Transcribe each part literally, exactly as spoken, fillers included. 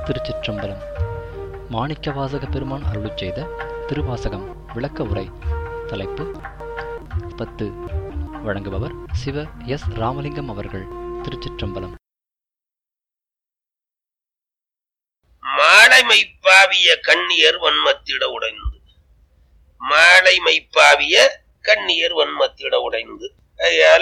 திருச்சிற்றம்பலம். மாணிக்கவாசக பெருமான் அருளிச் செய்த திருவாசகம் விளக்க உரை. தலைப்பு பத்து. வழங்குபவர் சிவ எஸ் ராமலிங்கம் அவர்கள். திருச்சிற்றம்பலம். மாலை மைப்பாவிய கண்ணியர் வன்மத்திட உடைந்து மாலை மைப்பாவிய கண்ணியர் வன்மத்திட உடைந்து அதனால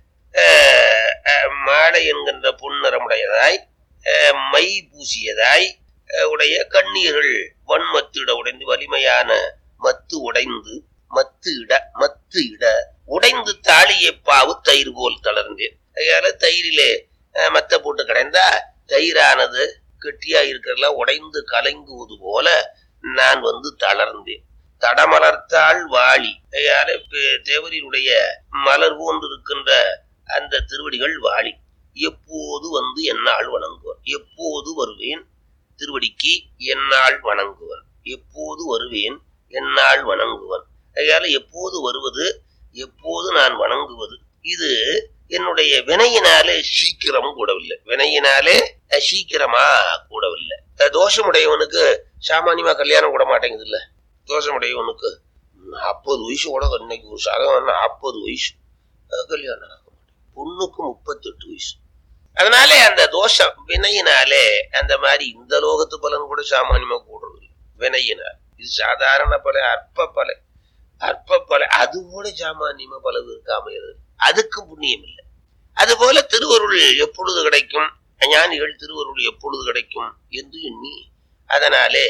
மாலை என்கின்ற பொன்னிறமுடையதாய் மை பூசியதாய் உடைய கண்ணீர்கள் வன்மத்திட உடைந்து வலிமையான மத்து உடைந்து மத்து இட மத்து இட உடைந்து தாளிய பாவு தயிர் போல் தளர்ந்தேன். அதனால தயிரிலே மத்த போட்டு கடைந்தா தயிரானது கெட்டியா இருக்கிறதெல்லாம் உடைந்து கலங்குவது போல நான் வந்து தளர்ந்தேன். தடமலர்த்தாள் வாளி. அதனால தேவரினுடைய மலர் போன்று இருக்கின்ற அந்த திருவடிகள் வாளி. எப்போது வந்து என்னால் வணங்குவன், எப்போது வருவேன் திருவடிக்கு என்னால் வணங்குவன், எப்போது வருவேன் என்னால் வணங்குவன். அதனால எப்போது வருவது, எப்போது நான் வணங்குவது, இது என்னுடைய வினையினாலே சீக்கிரம் கூடவில்லை, வினையினாலே சீக்கிரமா கூடவில்லை. தோஷமுடையவனுக்கு சாமானியமா கல்யாணம் கூட மாட்டேங்குது இல்ல. தோஷமுடையவனுக்கு நாற்பது வயசு கூட இன்னைக்கு ஒரு சாதகம் நாற்பது வயசு கல்யாணம் ஆக மாட்டேன். பொண்ணுக்கு முப்பத்தி எட்டு வயசு. அதனாலே அந்த தோஷம் வினையினாலே அந்த மாதிரி இந்த லோகத்து பலன் கூட சாமானியமா கூடுறது இல்லை வினையினால். இது சாதாரண பல அற்ப பல அற்ப பல அது கூட சாமானியமா பலவு இருக்க அமைகிறது. அதுக்கு புண்ணியம் இல்லை. அது போல திருவருள் எப்பொழுது கிடைக்கும், ஞானிகள் திருவருள் எப்பொழுது கிடைக்கும் என்று எண்ணி அதனாலே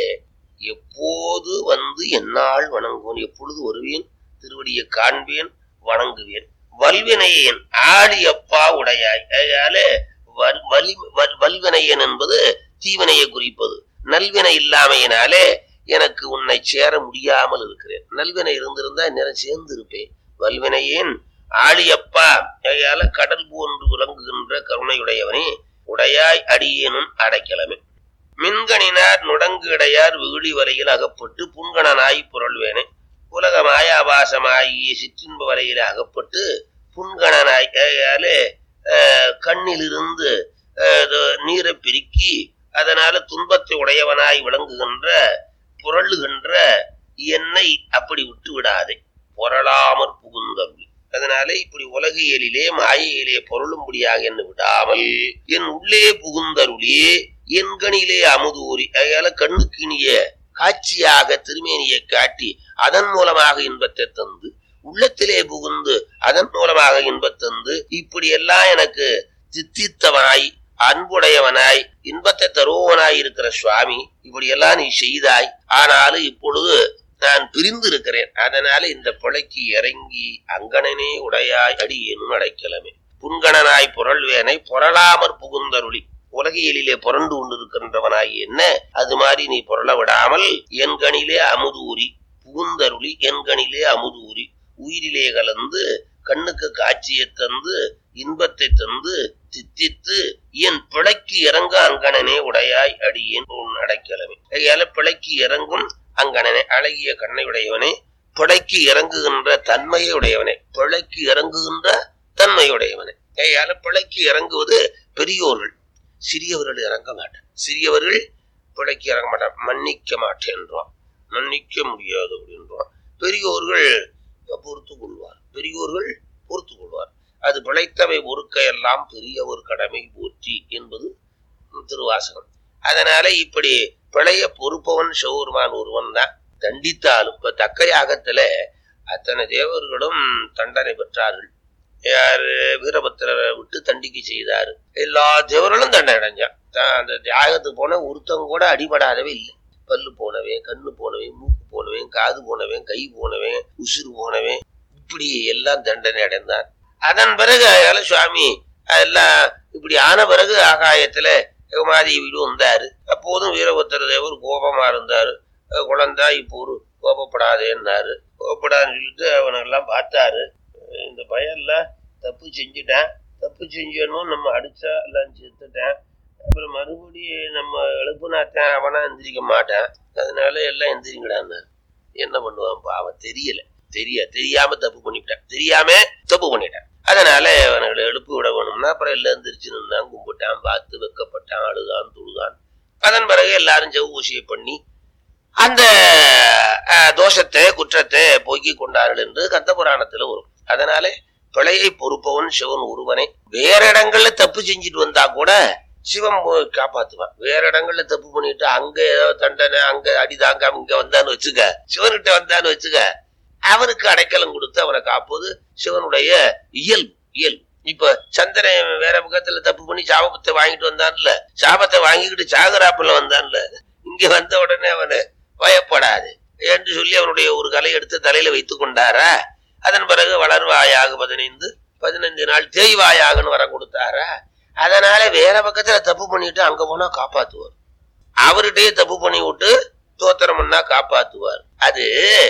எப்போது வந்து என்னால் வணங்குவேன், எப்பொழுது வருவேன் திருவடியை காண்பேன் வணங்குவேன். வல்வினையன் ஆடியப்பா உடையாய். அதனால வலி வல்வினையன் என்பது தீவினையை குறிப்பது. நல்வினை இல்லாமையினாலே எனக்கு உன்னை சேர முடியாமல் இருக்கிறேன். நல்வினை இருந்திருந்தா நேரம் சேர்ந்து இருப்பேன். வல்வினையேன் ஆழியப்பா. அதனால கடல் போன்று விளங்குகின்ற கருணையுடையவனே உடையாய் அடியேனும் அடைக்கலமே. மின்கணினார் நுடங்கு இடையார் வீழி வலையில் அகப்பட்டு புன்கணனாய் புரள்வேனே. உலக மாயாபாசமாகிய சிற்றின்ப வலையில அகப்பட்டு புன்கணனாய். அதனால கண்ணிலிருந்து நீரை பிரிக்கி அதனால துன்பத்தை உடையவனாய் விளங்குகின்ற புரளுகின்ற என்னை அப்படி விட்டு விடாதே. பொருளாமற் புகுந்தருளி. அதனால இப்படி உலகியலிலே மாயையிலே பொருளும்படியாக என்ன விடாமல் என் உள்ளே புகுந்தருளி என்கணிலே அமுதூரி. அதனால கண்ணுக்கினிய காட்சியாக திருமேனியை காட்டி அதன் மூலமாக இன்பத்தை தந்து உள்ளத்திலே புகுந்து அதன் மூலமாக இன்பத்தந்து இப்படி எல்லாம் எனக்கு தித்தித்தவனாய் அன்புடையவனாய் இன்பத்தை தருவனாய் இருக்கிற சுவாமி, இப்படி எல்லாம் நீ செய்தாய். ஆனாலும் இப்பொழுது நான் பிரிந்து இருக்கிறேன். அதனால இந்த பிழைக்கு இறங்கி அங்கனனே உடையாய் அடியேனும் அடைக்கலமே. புன்கணனாய் புரள்வேனை பொருளாமற் புகுந்தருளி. உலகியலிலே புரண்டு கொண்டிருக்கின்றவனாய் என்ன அது மாதிரி நீ புரள விடாமல் என்கணிலே அமுதூரி புகுந்தருளி. என்கணிலே அமுதூரி உயிரிலே கலந்து கண்ணுக்கு காட்சியை தந்து இன்பத்தை தந்து தித்தித்து என் பிழைக்கு இறங்க அங்கனனே உடையாய் அடியேன் உன் அடைக்கலமே. அதனால பிழைக்கு இறங்கும் அங்கனனே அழகிய கண்ணையுடையவனே, பிழைக்கு இறங்குகின்ற தன்மையை உடையவனே, பிழைக்கு இறங்குகின்ற தன்மையுடையவனே. அதனால பிழைக்கு இறங்குவது பெரியோர்கள், சிறியவர்கள் இறங்க மாட்டான். சிறியவர்கள் பிழைக்கு இறங்க மாட்டான். மன்னிக்க மாட்டேன்றான், மன்னிக்க முடியாது அப்படின்றான். பெரியோர்கள் பொறுத்து கொள்வார், பெரியோர்கள் பொறுத்து கொள்வார். அது பிழைத்தவை ஒருக்க எல்லாம் பெரிய ஒரு கடமை போற்றி என்பது திருவாசகம். அதனால இப்படி பிழைய பொறுப்பவன் சிவபெருமான் ஒருவன் தான். தண்டித்தாலும் இப்ப தக்க யாகத்துல அத்தனை தேவர்களும் தண்டனை பெற்றார்கள். யாரு வீரபத்திரரை விட்டு தண்டிக்கை செய்தாரு. எல்லா தேவர்களும் தண்டனை அடைஞ்சான். அந்த தியாகத்துக்கு போன ஒருத்தவங்க கூட அடிபடாதவே இல்லை. பல்லு போனவன், கண்ணு போனவன், மூக்கு போனவன், காது போனவன், கை போனவன், உசுறு போனவன், இப்படி எல்லாம் தண்டனை அடைந்தான். அதன் பிறகு அதனால சுவாமி அதெல்லாம் இப்படி ஆன பிறகு ஆகாயத்துல உமாதி வீடு வந்தாரு. அப்போதும் வீரபத்திர தேவர் கோபமா இருந்தாரு. குழந்தா இப்போ ஒரு கோபப்படாதேன்னாரு. கோபப்படாதுன்னு சொல்லிட்டு அவனெல்லாம் பார்த்தாரு. இந்த பையன்லாம் தப்பு செஞ்சுட்டான், தப்பு செஞ்சனும் நம்ம அடிச்சா எல்லாம் செத்துட்டான். அப்புறம் மறுபடியும் நம்ம எழுப்புனாத்தான் அவனா எந்திரிக்க மாட்டான். அதனால எல்லாம் எந்திரிங்கடான்னாரு. என்ன பண்ணுவான் பாவம், தெரியல, தெரிய தெரியாம தப்பு பண்ணிவிட்டான், தெரியாம தப்பு பண்ணிட்டான். அதனால அவனுங்களை எழுப்பி விட வேணும்னா அப்புறம் எல்லாம் எந்திரிச்சு நின்னான், கும்பிட்டான், பார்த்து வெக்கப்பட்டான், அழுதான், துழுதான். அதன் பிறகு எல்லாரும் செவ் ஊசியை பண்ணி அந்த தோஷத்தை குற்றத்தை போக்கி கொண்டார்கள் என்று கந்த புராணத்துல வரும். அதனாலே பிழையை பொறுப்பவன் சிவன் ஒருவனே. வேற இடங்கள்ல தப்பு செஞ்சுட்டு வந்தா கூட சிவன் காப்பாத்துவான். வேற இடங்கள்ல தப்பு பண்ணிட்டு அங்க ஏதோ தண்டனை அங்க அடிதாங்க இங்க வந்தான்னு வச்சுக்க, சிவன்கிட்ட வந்தான்னு வச்சுக்க, அவனுக்கு அடைக்கலம் கொடுத்து அவனை காப்பது சிவனுடைய இயல்பு இயல்பு. இப்ப சந்திரன் வேற பக்கத்துல தப்பு பண்ணி சாபத்தை வாங்கிட்டு வந்தான்ல, சாபத்தை வாங்கிக்கிட்டு சாகராப்புல வந்தான்ல, இங்க வந்த உடனே அவனு பயப்படாது என்று சொல்லி அவனுடைய ஒரு கலை எடுத்து தலையில வைத்துக் கொண்டாரா. அதன் பிறகு வளர்வாயாக பதினைந்து பதினைந்து நாள் தேய்வாயாகன்னு வர கொடுத்தாரா. அதனால வேற பக்கத்துல தப்பு பண்ணிட்டு அங்க போனா காப்பாத்துவார். அவர்கிட்டயே தப்பு பண்ணி விட்டு தோத்திரம் பண்ணா காப்பாத்துவார். அது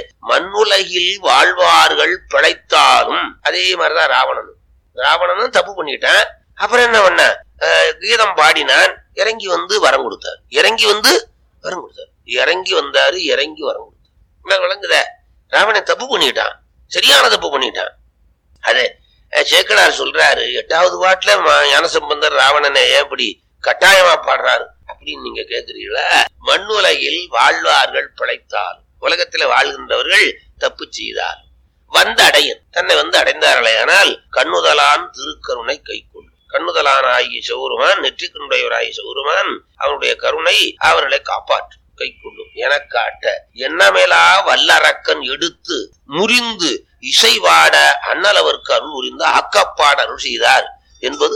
மண்ணுலகில் வாழ்வார்கள் பிழைத்தாலும் அதே மாதிரிதான் ராவணன். ராவணனும் தப்பு பண்ணிட்டான். அப்புறம் என்ன பண்ண, கீதம் பாடினான், இறங்கி வந்து வரம் கொடுத்தார். இறங்கி வந்து வரம் கொடுத்தார். இறங்கி வந்தாரு, இறங்கி வரம் கொடுத்தார். விளங்குத? ராவணன் தப்பு பண்ணிட்டான், சரியான தப்பு பண்ணிட்டான். அது சேக்கடார் சொல்றாரு எட்டாவது பாட்டுல ஞானசம்பந்தர் ராவணனை ஏன் இப்படி கட்டாயமா பாடுறாரு அப்படின்னு நீங்க கேக்குறீங்களா? மண்ணுலகில் வாழ்வார்கள் பிழைத்தால், உலகத்துல வாழ்கின்றவர்கள் தப்பு செய்தால் வந்து அடையன் தன்னை வந்து அடைந்தார்களே ஆனால் கண்ணுதலான் திருக்கருணை கை கொள்ளும். கண்ணுதலான் ஆகிய சௌருமான், நெற்றிக்கனுடையவராகிய சௌருமான் அவனுடைய கருணை அவர்களை காப்பாற்று கை கொள்ளும். எனக்காட்ட எண்ணமேலா வல்லரக்கன் எடுத்து முறிந்து இசைவாட அண்ணலவர்க்கு அருள் புரிந்து ஆக்கப்பாட அருள் செய்தார் என்பது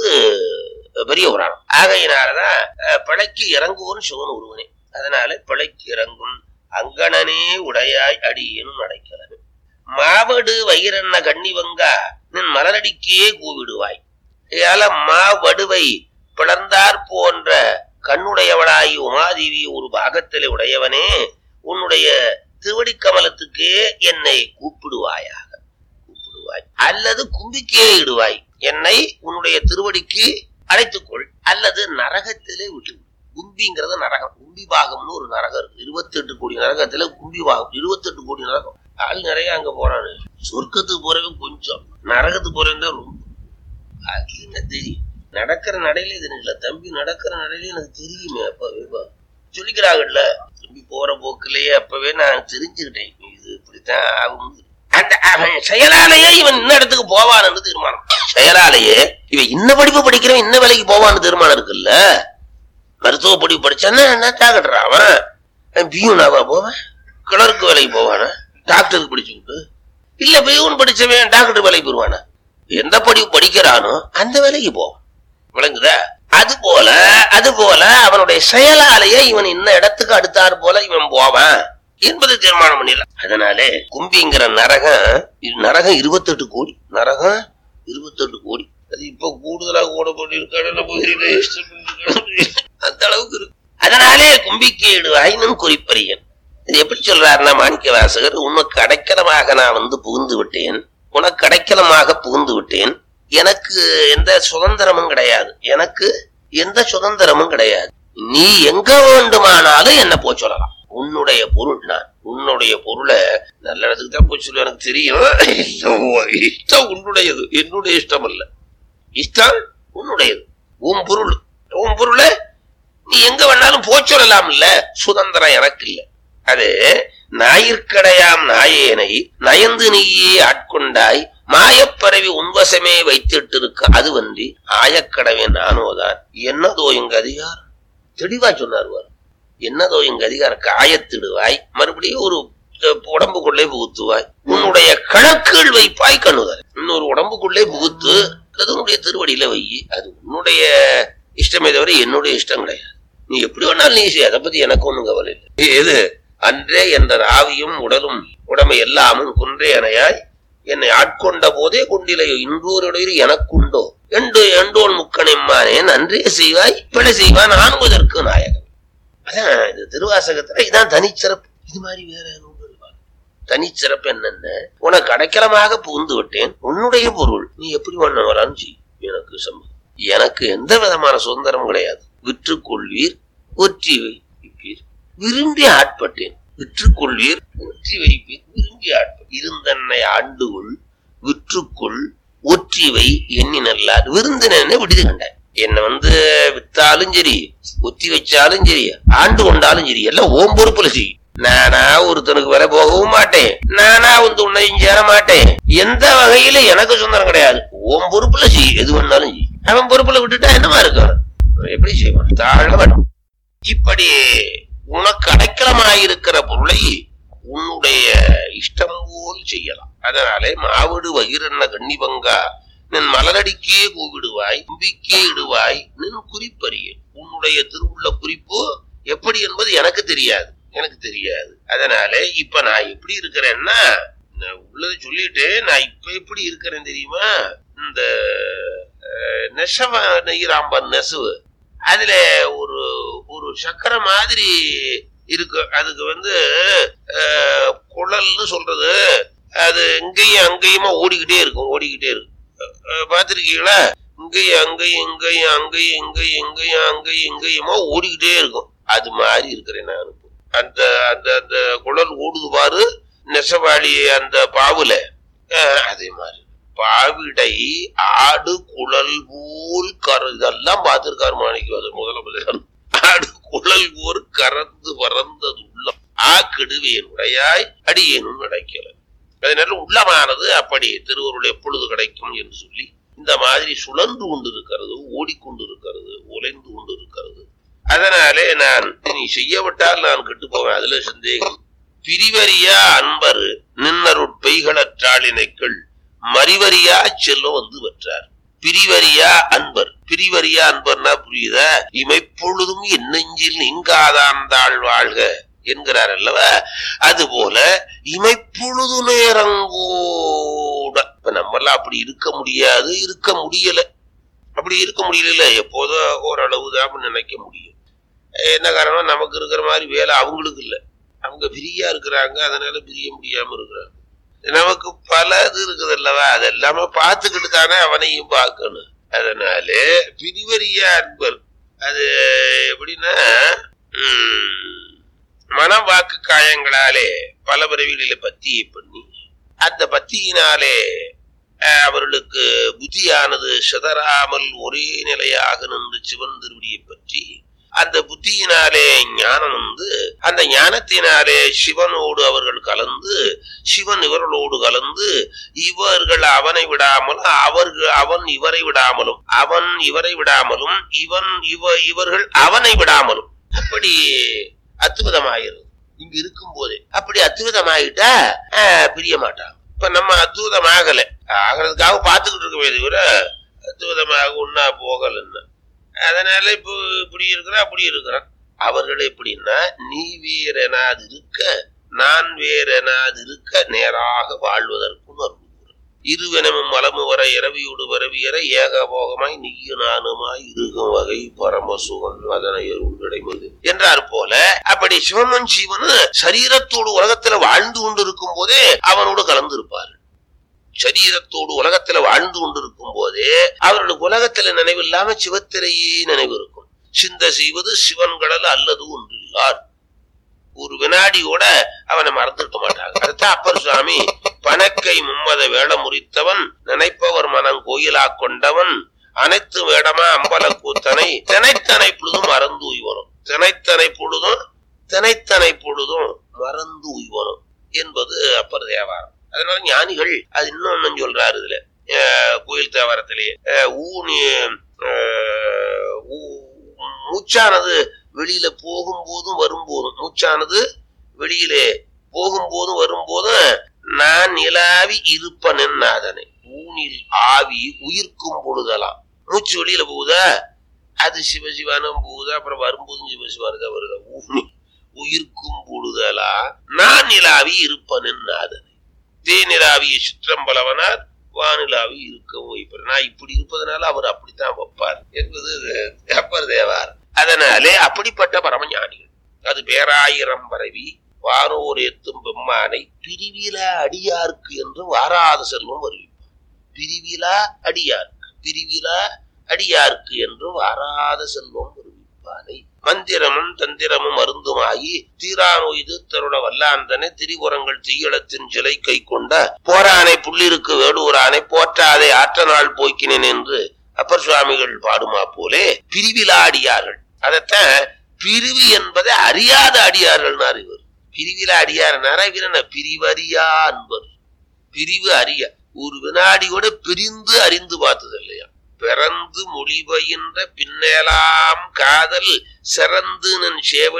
பெரிய புராணம். ஆகையினாலதான் பிழைக்கு இறங்குவோன் சிவன் ஒருவனே. அதனால பிழைக்கு இறங்கும் அங்கணனே உடையாய் அடியேனும் அடைக்கிறது. மாவடு வயிறன்ன கண்ணிவங்கா நின் மலரடிக்கே கூவிடுவாய். ஏல மாவடுவை பிளர்ந்தார் போன்ற கண்ணுடையவளாய் உமாதேவி ஒரு பாகத்திலே உடையவனே, உன்னுடைய திருவடி கமலத்துக்கே என்னை கூப்பிடுவாயாக கூப்பிடுவாய் அல்லது கும்பிக்கே இடுவாய். என்னை உன்னுடைய திருவடிக்கு அழைத்துக்கொள் அல்லது நரகத்திலே விட்டு. கும்பிங்கிறது நரகம். கும்பி பாகம்னு ஒரு நரகம் இருக்கு. இருபத்தி எட்டு கோடி நரகத்துல கும்பி பாகம். இருபத்தி எட்டு கோடி நரகம். ஆள் நிறைய அங்க போறானு. சொர்க்கத்துக்கு போறவன் கொஞ்சம், நரகத்துக்கு போறவன் தான் ரொம்ப. அது என்ன தெரியும், நடக்கிற நடையில இது இல்ல தம்பி, நடக்கிற நடையில எனக்கு தெரியுமே. அப்பவே சொல்லிக்கிறாங்கல்ல, தம்பி போற போக்குலயே அப்பவே நான் தெரிஞ்சுக்கிட்டேன் இது இப்படித்தான் ஆகும். அந்த அவன் செயலாலேயே இவன் இன்ன இடத்துக்கு போவான்னு தீர்மானம். செயலாலேயே இவன் இன்ன படிப்பு படிக்கிறவன் இன்ன வேலைக்கு போவான்னு தீர்மானம் இருக்குல்ல. மருத்துவ படிப்பு படிச்சான்னா என்ன தாக்கட்டுறான் அவன். பியூனாவா போவேன், கிளருக்கு வேலைக்கு போவானா, டாக்டருக்கு படிச்சு விட்டு. இல்ல பியூன் படிச்சவன் டாக்டர் வேலைக்கு போடுவானா. எந்த படிப்பு படிக்கிறானோ அந்த வேலைக்கு போவான். விளங்குதா? அது போல அது போல அவனுடைய செயலாலேயே இவன் இன்ன இடத்துக்கு அடுத்தாறு போல இவன் போவான் என்பது தீர்மானம் பண்ணிடலாம். அதனாலே கும்பிங்கிற நரகம் நரகம் இருபத்தி எட்டு கோடி நரகம் இருபத்தி எட்டு கோடி. அது இப்ப கூடுதலாக கூட போட்டிருக்காரு அந்த அளவுக்கு இருக்கு. அதனாலே கும்பிக்கு இடுவாயினும் குறிப்பறியன். இது எப்படி சொல்றாருன்னா மாணிக்க வாசகர், உனக்கு அடைக்கலமாக நான் வந்து புகுந்து விட்டேன், உனக்கு அடைக்கலமாக புகுந்து விட்டேன். எனக்கு எந்த சுதந்திரமும் கிடையாது, எனக்கு எந்த சுதந்திரமும் கிடையாது. நீ எங்க வேண்டுமானாலும் என்ன போய் சொல்லலாம். உன்னுடைய பொருள் நான், உன்னுடைய பொருளை நல்ல இடத்துக்கு தான் போய் சொல்ல எனக்கு தெரியும். இஷ்டம் உன்னுடையது, என்னுடைய இஷ்டம் அல்ல. இஷ்டம் உன்னுடையது, உன் பொருள். உன் பொருளை நீ எங்க வேணாலும் போய் சொல்லலாம். இல்ல சுதந்திரம் எனக்கு இல்லை. அது ஞாயிற்கடையாம் நாயேனை நயந்து நீயே ஆட்கொண்டாய் மாயப்பரவி உன்வசமே வைத்திட்டு இருக்க அது வந்து ஆயக்கடவே நானோதான். என்னதோ எங்க அதிகாரம் தெளிவா சொன்னார். என்னதோ எங்க அதிகாரம் காயத்திடுவாய், மறுபடியும் ஒரு உடம்புக்குள்ளே புகுத்துவாய், உன்னுடைய கணக்குகள் வைப்பாய் கண்ணுதல். இன்னொரு உடம்புக்குள்ளே புகுத்து உன்னுடைய திருவடியில வை. அது உன்னுடைய இஷ்டமே தவிர என்னுடைய இஷ்டம் கிடையாது. நீ எப்படி வேணாலும் நீ செய்ய, அதை பத்தி எனக்கு ஒண்ணும் கவலை இல்லை. எது அன்றே என்ற ஆவியும் உடலும் உடமை எல்லாமும் குன்றே அணையாய் என்னை ஆட்கொண்ட போதே கொண்டிலையோ இன்றோருடைய எனக்குண்டோ எண்டு எண்டோன் முக்கணிம்மானேன் அன்றே செய்வாய் பிழை செய்வான் ஆண்பதற்கு நாயகன். அதான் இது திருவாசகத்துல இதான் தனிச்சிறப்பு. இது மாதிரி வேற தனிச்சிறப்பு என்னென்ன, உனக்கு அடைக்கலமாக புகுந்து விட்டேன், உன்னுடைய பொருள் நீ எப்படி வேணாலும் செய், எனக்கு சம்மதம். எனக்கு எந்த விதமான சுதந்திரமும் கிடையாது. விற்றுக்கொள்வீர் ஒற்றி வைப்பீர் விரும்பி ஆட்பட்டேன். விற்றுக்கொள்வீர் ஒற்றி வைப்பீர் விரும்பி ஆட்பட்டேன். இருந்தன்னை ஆண்டுகொள் விற்றுக்கொள் ஒற்றிவை எண்ணி நல்லார் விருந்தின விடுதி கண்டாய். என்ன வந்து வித்தாலும் சரி, ஒத்தி வச்சாலும் சரி, ஆண்டு கொண்டாலும் சரி, எல்லாம் ஓம் பொறுப்புல செய்யும். நானா ஒருத்தனுக்கு வர போகவும் மாட்டேன், நானா வந்து உன்னையும் சேர மாட்டேன். எந்த வகையில எனக்கு சொந்தம் கிடையாது. ஓம் பொறுப்புல செய்யும், எது வேணாலும் செய்யும். அவன் பொறுப்புல விட்டுட்டா என்னமா இருக்கும்? எப்படி செய்வான்? தாழ வேணும். இப்படி உனக்கு அடைக்கலமாயிருக்கிற பொருளை உன்னுடைய இஷ்டம் போல் செய்யலாம். அதனாலே மாவிடு வகிரன்ன கண்ணி பங்கா நின் மலரடிக்கே கூவிடுவாய், கும்பிக்கே இடுவாய், நின் குறிப்பறிய. உன்னுடைய திருவுள்ள குறிப்பு எப்படி என்பது எனக்கு தெரியாது, எனக்கு தெரியாது. அதனால இப்ப நான் எப்படி இருக்கிறேன்னா, உள்ளதை சொல்லிட்டு நான் இப்ப எப்படி இருக்கிறேன் தெரியுமா? இந்த நெசவ நெய்கிறாம்பன் நெசவு, அதுல ஒரு ஒரு சக்கரை மாதிரி இருக்கு. அதுக்கு வந்து குழல்னு சொல்றது, அது இங்கேயும் அங்கேயுமா ஓடிக்கிட்டே இருக்கும், ஓடிக்கிட்டே இருக்கும். பாத்திருக்கீங்களா? இங்கேயும் அங்கேயும் இங்கேயும் அங்கேயும் இங்கேயும் இங்கேயும் அங்கேயும் இங்கேயுமா ஓடிக்கிட்டே இருக்கும். அது மாதிரி இருக்கிறேன் நான். அந்த அந்த அந்த குழல் ஓடுது பாரு நெசவாளி அந்த பாவுல, அதே மாதிரி பாவிடை ஆடு குழல் போல் கர, இதெல்லாம் பார்த்திருக்காரு மாணிக்கவாசகர் முதல்ல. ஆடு குழல் போல் கறந்து பறந்தது உள்ளம் ஆ கெடுவேன் உடையாய் அடியேனும் கிடைக்கல. அதனால உள்ளமானது அப்படி திருவருள் எப்பொழுது கிடைக்கும் என்று சொல்லி இந்த மாதிரி சுழன்று கொண்டிருக்கிறது, ஓடிக்கொண்டிருக்கிறது, உலைந்து கொண்டிருக்கிறது. அதனாலே நான் நீ செய்யவிட்டால் நான் கெட்டு போவேன், அதுல சந்தேகம். பிரிவரியா அன்பர் நின்னருட்பெய்களற்றாளினைக்கள் மறிவரியா செல்லம் வந்து பெற்றார். பிரிவரியா அன்பர், பிரிவரியா அன்பர்னா புரியுதா? இமைப்பொழுதும் என் நெஞ்சில் நீங்காதான் தாழ் வாழ்க என்கிறார் அல்லவா? அது போல இமைப்பொழுது நேரங்கூட இப்ப நம்மளாம் அப்படி இருக்க முடியாது, இருக்க முடியல. அப்படி இருக்க முடியல, எப்போதோ ஓரளவுதான் நினைக்க முடியும். என்ன காரணம்? நமக்கு இருக்கிற மாதிரி வேலை அவங்களுக்கு இல்லை, அவங்க பிரியா இருக்கிறாங்க, அதனால பிரிய முடியாம இருக்கிறாங்க. நமக்கு பல இது இருக்குது அல்லவா? அதெல்லாம பார்த்துக்கிட்டு தானே அவனையும் பார்க்கணும். அதனால பிரிவரியா அன்பர் அது எப்படின்னா, உம் மனம் வாக்கு காயங்களாலே பல பிறவிகளில பத்தியை பண்ணி அந்த பத்தியினாலே அவர்களுக்கு புத்தியானது சிதறாமல் ஒரே நிலையாக நின்று சிவன் திருவடியை பற்றி அந்த புத்தியினாலே ஞானம் வந்து அந்த ஞானத்தினாலே சிவனோடு அவர்கள் கலந்து, சிவன் இவர்களோடு கலந்து, இவர்கள் அவனை விடாமலும் அவர்கள் அவன் இவரை விடாமலும், அவன் இவரை விடாமலும், இவன் இவ இவர்கள் அவனை விடாமலும் அப்படி அத்துவிதமாயிருது. இங்க இருக்கும் போதே அப்படி அத்துவிதமாயிட்டா பிரிய மாட்டாங்க. இப்ப நம்ம அத்துவிதம் ஆகல, ஆகிறதுக்காக பார்த்துக்கிட்டு இருக்கவே தவிர அத்துவிதமாக ஒன்னா போகலன்னா. அதனால இப்போ இப்படி இருக்கிற அப்படி இருக்கிறான். அவர்கள் எப்படின்னா, நீ வேறனாது இருக்க நான் வேறனாது இருக்க நேராக வாழ்வதற்கும் அருள் இருவனமும் மலமு வர இரவியோடு வரவியற ஏகபோகமாய் நீயு நானுமாய் இருக்கும் வகை பரமசுகன் அதனை கிடைமது என்றார் போல. அப்படி சிவமன் சிவனு சரீரத்தோடு உலகத்துல வாழ்ந்து கொண்டிருக்கும் போதே அவனோடு கலந்து இருப்பார். சரீரத்தோடு உலகத்துல வாழ்ந்து கொண்டிருக்கும் போதே அவர்களுக்கு உலகத்துல நினைவு இல்லாம சிவத்திலேயே நினைவு இருக்கும். சிந்த செய்வது சிவன் கடல் அல்லது ஒன்றில்லார். ஒரு வினாடியோட அவனை மறந்துருக்க மாட்டாங்க. அதுதான் அப்பர் சுவாமி பணக்கை மும்மத வேட முறித்தவன் நினைப்பவர் மனம் கோயிலா கொண்டவன் அனைத்து வேடமா அம்பல கூத்தனை தினைத்தனை பொழுதும் மறந்து உய்வனும், தினைத்தனை பொழுதும் தினைத்தனை பொழுதும் மறந்து உய்வனும் என்பது அப்பர் தேவாரம். அதனால ஞானிகள் அது இன்னொன்னு சொல்றாரு இதுல கோயில் தேவாரத்திலேயே. ஊனி மூச்சானது வெளியில போகும்போதும் வரும்போதும், மூச்சானது வெளியிலே போகும்போதும் வரும்போதும் நான் நிலாவி இருப்பனன் நாதனை ஊனில் ஆவி உயிர்க்கும் பொழுதலாம். மூச்சு வெளியில போகுதா அது சிவசிவானம் போகுதா, அப்புறம் வரும்போதும் சிவசிவானதான் வருதா. ஊனி உயிர்க்கும் பொழுதலா நான் நிலாவி இருப்பனன் நாதனை தேனிலாவிய சிற்றம்பலவனார் வானிலாவி இருக்கவும் வைப்பார். நான் இப்படி இருப்பதனால அவர் அப்படித்தான் வைப்பார் என்பது அப்பர் தேவார். அதனாலே அப்படிப்பட்ட பரமஞானிகள் அது பேராயிரம் பரவி வானோர் ஏத்தும் பெம்மானை பிரிவிலா அடியார்க்கு என்று வாராத செல்வம் வருவிப்பார். பிரிவிலா அடியார்க்கு பிரிவிலா அடியார்க்கு என்று வாராத செல்வம் வருவிப்பானை மந்திரமும் தந்திரமும் மருந்துமாகி தீரானோய்து தருட வல்லாந்தனை திரிபுரங்கள் தீயளத்தின் சிலை கை கொண்ட போரானை புள்ளிருக்கு வேடுவரானை போற்றாதை ஆற்ற நாள் போக்கினேன் என்று அப்பர் சுவாமிகள் பாடுமா போலே பிரிவிலா அடியார்கள். அதத்தான் பிரிவு என்பதை அறியாத அடியார்கள்னார் இவர். பிரிவிலா அடியார்னாரா இவர் பிரிவறியா அன்பர். பிரிவு அறிய ஒரு வினாடி கூட பிரிந்து அறிந்து பார்த்தது இல்லையா. பிறந்து மொழி பயின்ற பின்னேலாம் காதல் சிறந்து நன்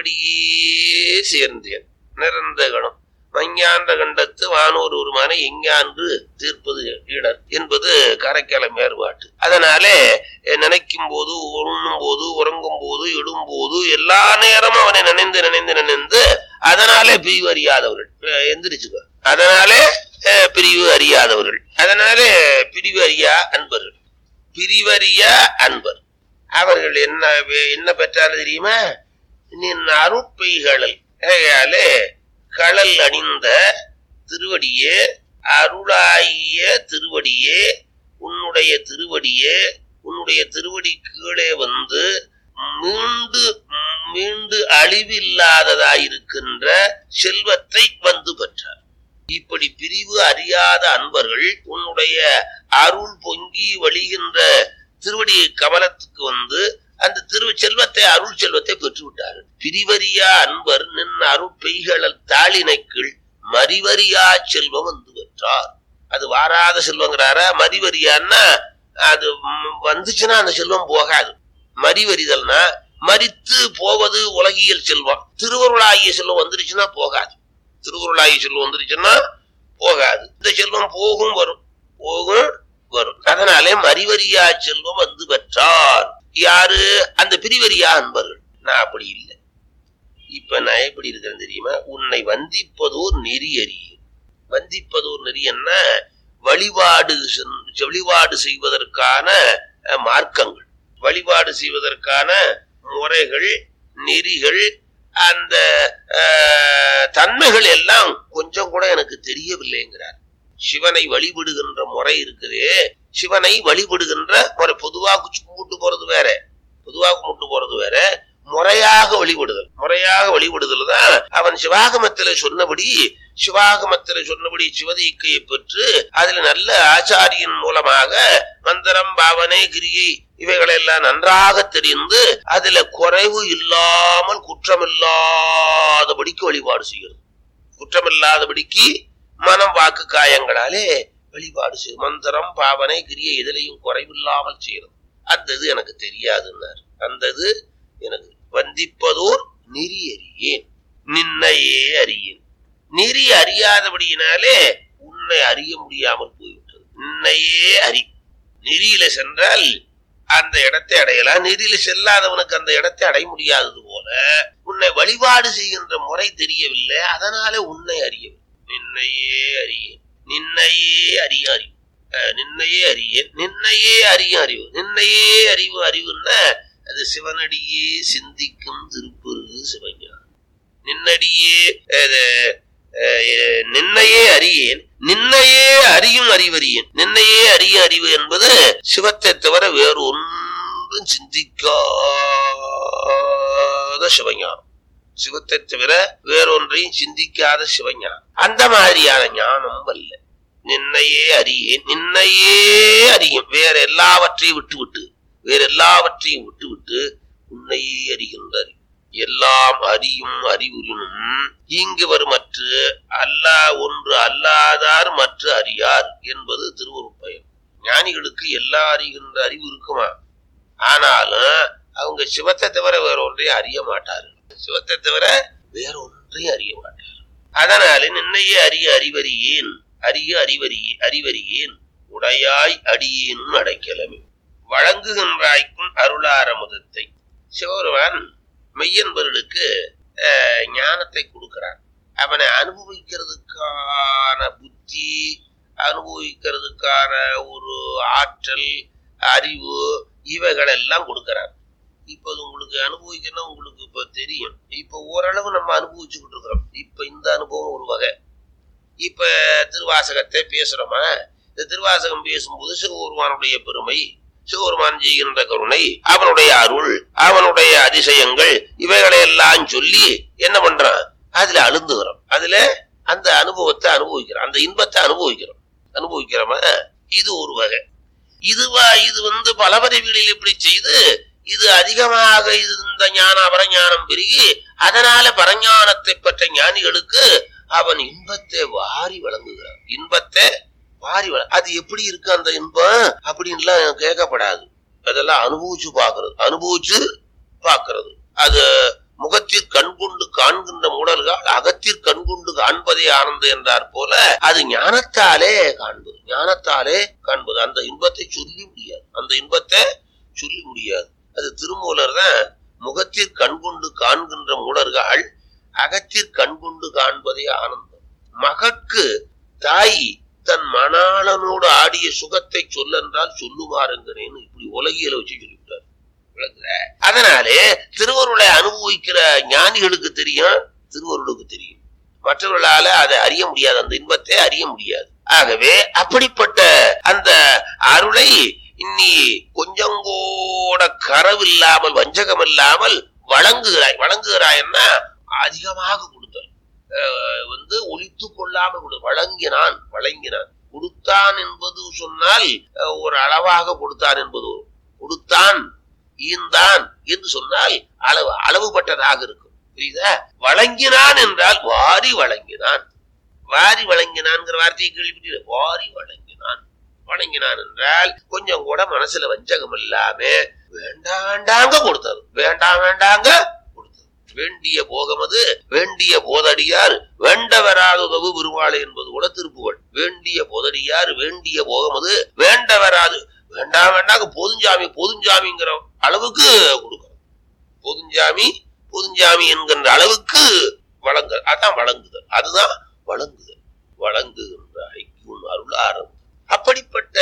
சேவடியே சேர்ந்தேன் நிறந்த கணம் மஞ்ஞான்ற கண்டத்து வானோர் ஒருமான எஞ்ஞான்று தீர்ப்பது இடர் என்பது காரைக்கால மேற்பாட்டு. அதனாலே நினைக்கும் போது, உண்ணும் போது, உறங்கும் போது, இடும் போது எல்லா நேரமும் அவனை நினைந்து நினைந்து நினைந்து அதனாலே பிரிவு அறியாதவர்கள் எந்திரிச்சுக்க. அதனாலே பிரிவு அறியாதவர்கள். அதனாலே பிரிவு அறியா அன்பர்கள். பிரிவறியா அன்பர் அவர்கள் என்ன என்ன பெற்றாலும் தெரியுமா? நின் அருட்பைகளை ஆகையாலே களல் அணிந்த திருவடியே, அருளாகிய திருவடியே, உன்னுடைய திருவடியே, உன்னுடைய திருவடி கீழே வந்து மீண்டு மீண்டு அழிவில்லாததாயிருக்கின்ற செல்வத்தை வந்து பெற்றார். இப்படி பிரிவு அறியாத அன்பர்கள் உன்னுடைய அருள் பொங்கி வழிகின்ற திருவடி கமலத்துக்கு வந்து அந்த திரு செல்வத்தை அருள் செல்வத்தை பெற்று விட்டார்கள். பிரிவறியா அன்பர் நின் அருள் பெய்களல் தாளினைக்குள் மறிவறியா செல்வம் வந்து பெற்றார். அது வாராத செல்வங்கிறாரா? மறிவறியான்னா அது வந்துச்சுன்னா அந்த செல்வம் போகாது. மறிவறிதல்னா மறித்து போவது உலகியல் செல்வம். திருவருளாகிய செல்வம் வந்துருச்சுன்னா போகாது. திருவருளாகிய செல்வம் வந்துருச்சுன்னா போகாது. இந்த செல்வம் போகும் வரும், போகும் வரும். அதனாலே மறிவறியா செல்வம் வந்து பெற்றார். யாரு? அந்த பிரிவறியா அன்பர்கள். நான் அப்படி இல்லை. இப்ப நான் எப்படி இருக்கிறேன் தெரியுமா? உன்னை வந்திப்பதோர் நெறி அறிய. வந்திப்பதோர் நெறி என்ன? வழிபாடு வழிபாடு செய்வதற்கான மார்க்கங்கள், வழிபாடு செய்வதற்கான முறைகள், நெறிகள், அந்த தன்மைகள் எல்லாம் கொஞ்சம் கூட எனக்கு தெரியவில்லைங்கிறார். சிவனை வழிபடுகின்ற முறை இருக்குதே, சிவனை வழிபடுகின்ற முறை. பொதுவாக கும்பிட்டு போறது வேற, பொதுவாக கும்பிட்டு போறது வேற. முறையாக வழிபடுதல், முறையாக வழிபடுதல் தான் அவன் சிவாகமத்தில சொன்னபடி, சிவாகமத்தில சொன்னபடி சிவதீக்கையை பெற்று அதுல நல்ல ஆச்சாரியின் மூலமாக மந்திரம், பாவனை, கிரியை இவைகளெல்லாம் நன்றாக தெரிந்து அதுல குறைவு இல்லாமல் குற்றமில்லாதபடிக்கு வழிபாடு செய்கிறது. குற்றமில்லாதபடிக்கு மனம், வாக்கு, காயங்களாலே வழிபாடு செய்யும். மந்திரம், பாவனை, கிரியை எதிலையும் குறைவில்லாமல் செய்யறது. அந்த இது எனக்கு தெரியாதுன்னார். அந்த இது எனக்கு வந்திப்பதோர் நெறி அறியேன், நின்னையே அறியேன். நெறி அறியாதபடியினாலே உன்னை அறிய முடியாமல் போய்விட்டது. நின்னையே அறி. நெறியில சென்றால் அந்த இடத்தை அடையலாம். நெறியில செல்லாதவனுக்கு அந்த இடத்தை அடைய முடியாதது போல உன்னை வழிபாடு செய்கின்ற முறை தெரியவில்லை. அதனால உன்னை அறியவில்லை. நின்னையே அறியேன், நின்னையே அறிய அறிவு, நின்னையே அறியேன், நின்னையே அறிய அறிவு. நின்னையே அறிவு அறிவுன்னா அது சிவனடியே சிந்திக்கும் திருப்பெருகு சிவஞானம். நின்னடியே நின்னையே அறியேன், நின்னையே அறியும் அறிவறியேன். நின்னையே அறிய அறிவு என்பது சிவத்தை தவிர வேறு ஒன்றும் சிந்திக்காத சிவஞானம். சிவத்தை தவிர வேறொன்றையும் சிந்திக்காத சிவஞானம். அந்த மாதிரியான ஞானம் அல்ல. நின்னையே அறியேன், நின்னையே அறியும். வேற எல்லாவற்றையும் விட்டு விட்டு வேற எல்லாவற்றையும் விட்டு விட்டு உன்னையே அறிகின்ற அறிவு. எல்லாம் அறியும் அறிவுறினும் இங்கு வருமற்ற அல்லா ஒன்று அல்லாதார் மற்ற அறியார் என்பது திருவருட்பயன். ஞானிகளுக்கு எல்லா அறிகின்ற அறிவு இருக்குமா? ஆனாலும் அவங்க சிவத்தை தவிர வேற ஒன்றையும் அறிய மாட்டார்கள். சிவத்தை தவிர வேற ஒன்றையும் அறிய மாட்டார். அதனால நின்னையே அறிய அறிவறியேன், அறிய அறிவறியே அறிவறியேன் உடையாய் அடியேனும் அடைக்கலமே. வழங்குகின்றாய்க்கும் அருளாரமுதத்தை. சிவபெருமான் மெய்யன்பர்களுக்கு ஞானத்தை கொடுக்கிறான். அவனை அனுபவிக்கிறதுக்கான புத்தி, அனுபவிக்கிறதுக்கான ஒரு ஆற்றல், அறிவு இவைகள் எல்லாம் கொடுக்கிறான். இப்ப உங்களுக்கு அனுபவிக்கணும், உங்களுக்கு இப்ப தெரியும். இப்ப ஓரளவு நம்ம அனுபவிச்சுக்கிட்டு இருக்கிறோம். இப்ப இந்த அனுபவம் ஒரு வகை. இப்ப திருவாசகத்தை பேசுறோமா? இந்த திருவாசகம் பேசும்போது சிவபெருமானுடைய பெருமை, சிவபெருமான் செய்கின்ற கருணை, அவனுடைய அருள், அவனுடைய அதிசயங்கள் இவைகளை எல்லாம் சொல்லி என்ன பண்றான்? அதுல அழுந்துகிறோம். அதுல அந்த அனுபவத்தை அனுபவிக்கிறோம், அந்த இன்பத்தை அனுபவிக்கிறோம். அனுபவிக்கிறோமா? இது ஒரு வகை. இதுவா இது வந்து பல பிறவிகளில் இப்படி செய்து இது அதிகமாக இது இந்த ஞானம் அபரஞானம் பெருகி அதனால பரஞானத்தை பெற்ற ஞானிகளுக்கு அவன் இன்பத்தை வாரி வழங்குகிறான். இன்பத்தை வாரி வழ அது எப்படி இருக்கு அந்த இன்பம் அப்படின்லாம் கேட்கப்படாது. அதெல்லாம் அனுபவிச்சு பாக்குறது அனுபவிச்சு பாக்குறது. அது முகத்தில் கண்கொண்டு காண்கின்ற மூடல்கள் அகத்தில் கண்கொண்டு காண்பதே ஆனந்தம் என்றார் போல அது ஞானத்தாலே காண்பது. ஞானத்தாலே காண்பது அந்த இன்பத்தை சொல்லி முடியாது. அந்த இன்பத்தை சொல்லி முடியாது. அது திருமூலர் தான் முகத்தில் கண்கொண்டு காண்கின்ற மூடர்கள் அகத்தில் கண்கொண்டு காண்பதே ஆனந்தம். மகற்கு தாய் தன் மணாளனோடு ஆடிய சுகத்தை சொல்லென்றால் சொல்லுவாருங்கிறேன்னு இப்படி உலகியல வச்சு சொல்லிவிட்டார். அதனாலே திருவருளை அனுபவிக்கிற ஞானிகளுக்கு தெரியும், திருவருளுக்கு தெரியும். மற்றவர்களால அதை அறிய முடியாது, அந்த இன்பத்தை அறிய முடியாது. ஆகவே அப்படிப்பட்ட அந்த அருளை இன்னி கொஞ்சம் கூட கரவில்லாமல் வஞ்சகம் இல்லாமல் வழங்குகிறாய். வழங்குகிறாய்ன்னா அதிகமாக கொடுத்தல் வந்து ஒழித்து கொள்ளாமல் கொடு. வழங்கினான் வழங்கினான் கொடுத்தான் என்பது சொன்னால் ஒரு அளவாக கொடுத்தான் என்பது. கொடுத்தான் ஈந்தான் என்று சொன்னால் அளவு அளவுபட்டதாக இருக்கும். புரியுதா? வழங்கினான் என்றால் வாரி வழங்கினான். வாரி வழங்கினான்ங்கிற வார்த்தையை கேள்விப்பட்டு வாரி வழங்கினான். வணங்கினான் என்றால் கொஞ்சம் கூட மனசுல வஞ்சகம் இல்லாம வேண்டாம் வேண்டாங்க கொடுத்தது. வேண்டாம் வேண்டாங்க கொடுத்தது. வேண்டிய போகமது வேண்டிய போதடியார் வேண்ட வராத உதவு பெருமாளை என்பது கூட திருப்புகழ். வேண்டிய போதடியார் வேண்டிய போகமது வேண்ட வராது. வேண்டாம் வேண்டாங்க பொதுஞ்சாமி பொதுஞ்சாமிங்கிற அளவுக்கு கொடுக்கணும். பொதுஞ்சாமி பொதுஞ்சாமி என்கின்ற அளவுக்கு வழங்க. அதான் வழங்குதல். அதுதான் வழங்குதல். வழங்குகின்ற ஐக்கியம் அருளாரம். அப்படிப்பட்ட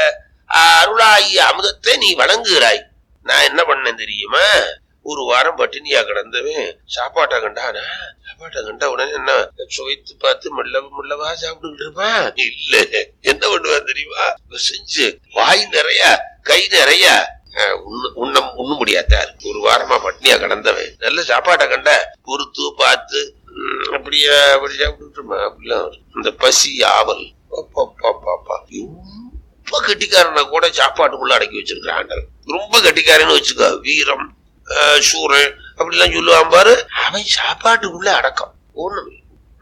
அருளாகிய அமுதத்தை நீ வழங்குகிறாய். நான் என்ன பண்ணேன் தெரியுமா? ஒரு வாரம் பட்டினியா கிடந்தவன் சாப்பாட்டை கண்டானா சாப்பாட்டை கண்டா உடனே என்ன சுவைத்து பார்த்து மெல்ல மெல்லவா சாப்பிட்டுக்கிட்டு இருப்பான். இல்ல என்ன பண்ணுவான் தெரியுமா? செஞ்சு வாய் நிறைய கை நிறைய உண்ண உண்ண முடியாதாரு. ஒரு வாரமா பட்டினியா கிடந்தவன் நல்ல சாப்பாட்டை கண்ட பொறுத்து பார்த்து அப்படியே அப்படி சாப்பிட்டுமா அப்படிலாம் இந்த பசி ஆவல் ரொம்ப கெட்டிக்காரனை கூட சாப்பாட்டுக்குள்ள அடக்கி வச்சிருக்கான். ரொம்ப கெட்டிக்காரன்னு வச்சுக்க, வீரம் சூரன் அப்படிலாம் சொல்லுவான் பாரு, அவன் சாப்பாட்டுக்குள்ள அடக்கம் ஒண்ணுமே.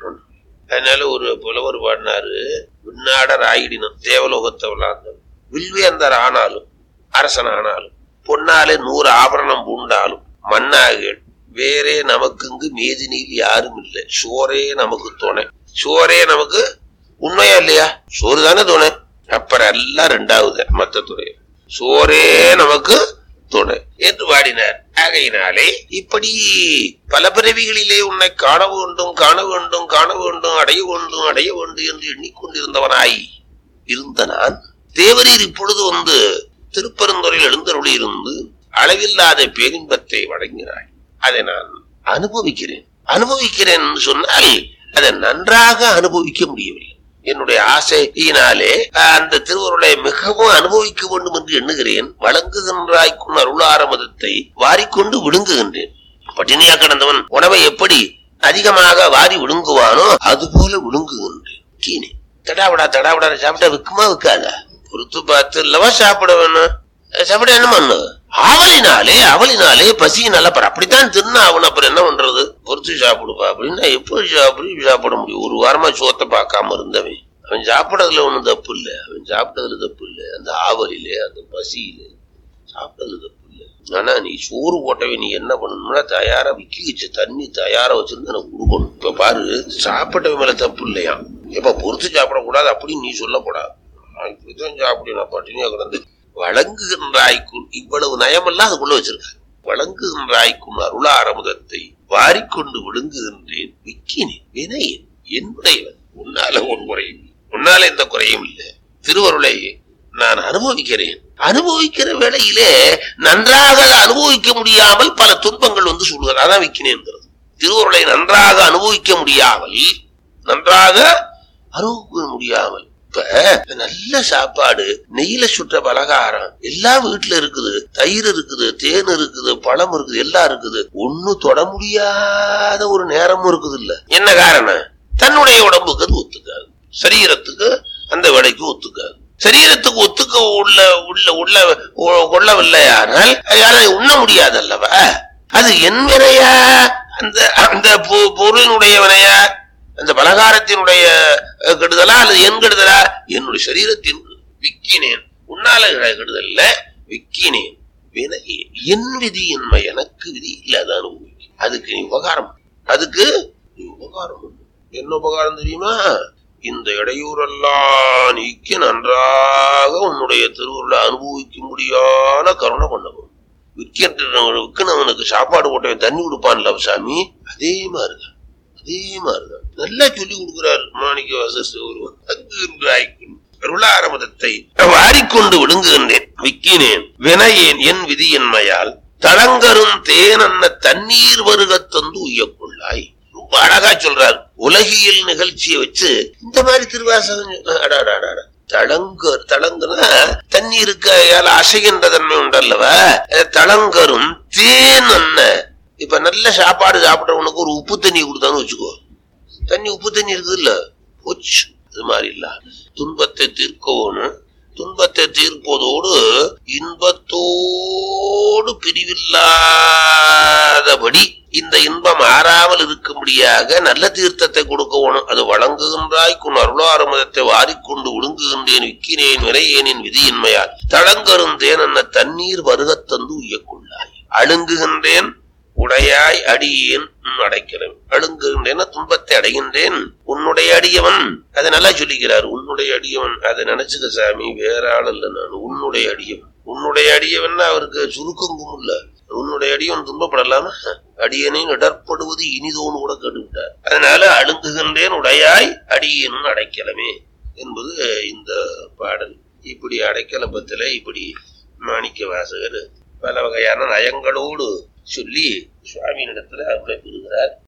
அதனால ஒரு புலவர் பாடினாரு, விண்ணாடர் ஆயிடினும் தேவலோகத்தை விளாந்தது வில்வேந்தர் ஆனாலும் அரசன் ஆனாலும் பொன்னாலே நூறு ஆபரணம் பூண்டாலும் மண்ணாக வேறே நமக்கு மேதினில் யாரும் இல்லை. சோரே நமக்கு துணை. சோரே நமக்கு உண்மையா இல்லையா? சோறு தானே துணை. அப்புறம் எல்லாம் ரெண்டாவது மத்த துணை. சோரே நமக்கு துணை என்று பாடினார். ஆகையினாலே இப்படி பல பிறவிகளிலே உன்னை காண வேண்டும் காண வேண்டும் காண வேண்டும் அடைய வேண்டும் அடைய வேண்டும் என்று எண்ணிக்கொண்டிருந்தவனாய் இருந்த நான் தேவரீர் இப்பொழுது வந்து திருப்பெருந்துறையில் எழுந்தருளி இருந்து அளவில்லாத பேரின்பத்தை வழங்கினாய். அதை நான் அனுபவிக்கிறேன். அனுபவிக்கிறேன் என்று சொன்னால் அதை நன்றாக அனுபவிக்க முடியவில்லை. என்னுடைய ஆசையினாலே அந்த திருவருளை மிகவும் அனுபவிக்க வேண்டும் என்று எண்ணுகிறேன். வழங்குகின்றாய்க்கும் அருளாரமதத்தை வாரிக்கொண்டு விழுங்குகின்றேன். பட்டினியா கிடந்தவன் உணவை எப்படி அதிகமாக வாரி விழுங்குவானோ அது போல விழுங்குகின்றேன். கீனே தடாவிடா தடாவிடா சாப்பிட்டா விக்குமா விற்காதா? பொறுத்து பார்த்து இல்லவா சாப்பிட வேணும். சாப்பிட என்ன பண்ணு? அவளினாலே அவளினாலே பசியினால அப்படித்தான் தின்னா அவன். அப்புறம் என்ன பண்றது? பொறுத்து சாப்பிடுப்பா அப்படின்னா எப்படி சாப்பிடு சாப்பிட முடியும்? ஒரு வாரமா சோத்தை பார்க்காம இருந்தவன் அவன் சாப்பிடறதுல ஒண்ணும் தப்பு இல்லை. அவன் சாப்பிட்டதுல தப்பு இல்லை. அந்த ஆவலிலே அந்த பசியிலே சாப்பிட்டது தப்பு இல்லை. ஆனா நீ சோறு போட்டவே நீ என்ன பண்ணணும்னா தயாரா விக்கி வச்சு தண்ணி தயாரா வச்சிருந்து எனக்கு கொடுக்கணும். இப்ப பாரு, சாப்பிட்டவ மேல தப்பு இல்லையா? எப்ப பொறுத்து சாப்பிடக்கூடாது அப்படின்னு நீ சொல்லக்கூடாது. நான் இப்படிதான் சாப்பிடு, நான் பட்டினியா கிடந்து வழங்குகின்றாய்க்கும் இவ்வளவு நயமெல்லாம் அதுக்குள்ள வச்சிருக்க. வழங்குகின்றாய்க்கும் அருளாரமுதத்தை வாரிக்கொண்டு விழுங்குகின்றேன். விக்கினேன் வினையன் என்னுடையவன். உன்னால ஒரு குறையும் உன்னால எந்த குறையும் இல்லை. திருவருளை நான் அனுபவிக்கிறேன். அனுபவிக்கிற வேளையிலே நன்றாக அனுபவிக்க முடியாமல் பல துன்பங்கள் வந்து சொல்லுகிறது. அதான் விக்கினேன்கிறது. திருவருளை நன்றாக அனுபவிக்க முடியாமல் நன்றாக அனுபவிக்க முடியாமல் இப்ப நல்ல சாப்பாடு, நெய்யில சுற்ற பலகாரம் எல்லாம் வீட்டுல இருக்குது. தயிர் இருக்குது, தேன் இருக்குது, பழம் இருக்குது, எல்லாம் இருக்குது. ஒண்ணு தொட முடியாத ஒரு நேரமும் இருக்குது. இல்ல என்ன காரணம்? தன்னுடைய உடம்புக்கு அது ஒத்துக்காது. சரீரத்துக்கு அந்த வேலைக்கு ஒத்துக்காது. சரீரத்துக்கு ஒத்துக்க உள்ள உள்ள உள்ள கொள்ளவில்லை. ஆனால் அதை உண்ண முடியாது அல்லவா? அது என் வினையா, அந்த அந்த பொருளினுடைய வினையா, அந்த பலகாரத்தினுடைய கெடுதலா அல்லது என் கெடுதலா? என்னுடைய சரீரத்தின் விக்கினேன். உன்னால கெடுதல்ல விக்கினேன் வினையே என் விதி இன்மை, எனக்கு விதி இல்லாத அனுபவிக்கும். அதுக்கு நீ உபகாரம், அதுக்கு நீ உபகாரம். என்ன உபகாரம் தெரியுமா? இந்த இடையூறெல்லாம் நீக்கி நன்றாக உன்னுடைய திருவுருளை அனுபவிக்க முடியாத கருணை பண்ணவும். விற்கின்றவனுக்கு சாப்பாடு போட்டவன் தண்ணி கொடுப்பான்ல சாமி, அதே மாதிரிதான் அதே மாதிரிதான் நல்லா சொல்லி கொடுக்கிறார் மாணிக்க வாசகர். அருளாரமதத்தை வாரிக்கொண்டு விழுங்குகின்றேன், விக்கினேன் வினையேன் என் விதி என்மையால் தளங்கரும் தேனன்ன தண்ணீர் வருகத் தந்து உய்யக்கொள்ளாய். ரொம்ப அழகா சொல்றார். உலகியல் நிகழ்ச்சியை வச்சு இந்த மாதிரி திருவாசகம். தளங்கர் தளங்குனா தண்ணீருக்கு அசைகின்ற தன்மை உண்டல்லவா? தளங்கரும் தேன் அன்ன. இப்ப நல்ல சாப்பாடு சாப்பிட்றவனுக்கு ஒரு உப்பு தண்ணி கொடுத்தான்னு வச்சுக்கோ, தண்ணி உப்பு தண்ணி இருக்குது இல்ல, போச்சு. அது மாதிரி இல்ல, துன்பத்தை தீர்க்கவும் துன்பத்தை தீர்ப்பதோடு இன்பத்தோடு பிரிவில்லாதபடி இந்த இன்பம் ஆறாமல் இருக்கும்படியாக நல்ல தீர்த்தத்தை கொடுக்கணும். அது வழங்குகின்றாய் குன் அருளாரமதத்தை வாரிக்கொண்டு விழுங்குகின்றேன், விக்கினேன் வினையேனின் விதியின்மையால் தளங்கருந்தேன் அன்ன தண்ணீர் வருகத் தந்து உய்யக்கொள்ளாய். அழுங்குகின்றேன் உடையாய் அடியேன் அடைக்கிறேன். அழுங்குகின்றேன் துன்பத்தை அடைகின்றேன், உன்னுடைய அடியவன். அதை நல்லா சொல்லிக்கிறார். உன்னுடைய அடியவன், அதை நினைச்சுக்க சாமி, வேற ஆள் இல்ல நான். உன்னுடைய அடியவன், உன்னுடைய அடியவன் அவருக்கு சுருக்கங்கும் இல்ல. உன்னுடைய அடியவன் துன்பப்படலாம, அடியனை இடர்படுவது இனிதோன்னு கூட கேட்டுவிட்டார். அதனால அழுங்குகின்றேன் உடையாய் அடியேன் அடைக்கலமே என்பது இந்த பாடல். இப்படி அடைக்கலப்பத்தில இப்படி மாணிக்க வாசகர் பல வகையான நயங்களோடு சொல்லி சுவாமியினிடத்துல அருளை பெறுகிறார்.